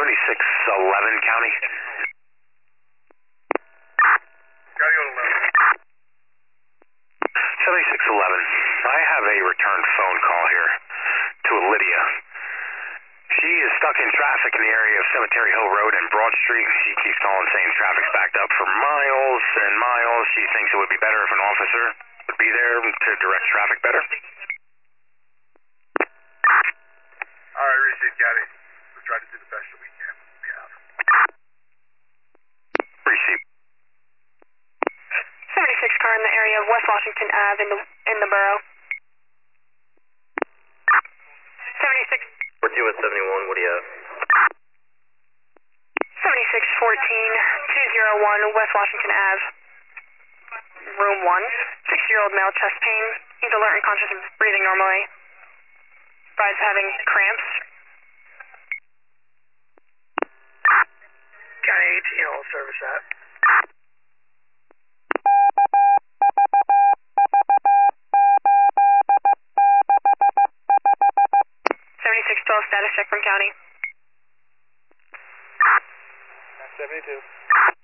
7611 County. Gotta go to 7611. I have a return phone call here to Lydia. She is stuck in traffic in the area of Cemetery Hill Road and Broad Street. She keeps calling saying traffic's backed up for miles and miles. She thinks it would be better if an officer would be there to direct traffic better. Alright, Richard, County. We'll try to do the best that we can. We have. Receive. 76 car in the area of West Washington Ave in the borough. 76. 42 at 71, what do you have? 7614 201 West Washington Ave. Room 1. 6-year-old male, chest pain. He's alert and conscious of breathing normally. Guy's having cramps. County 18, all service that. 7612 status check from county. 72.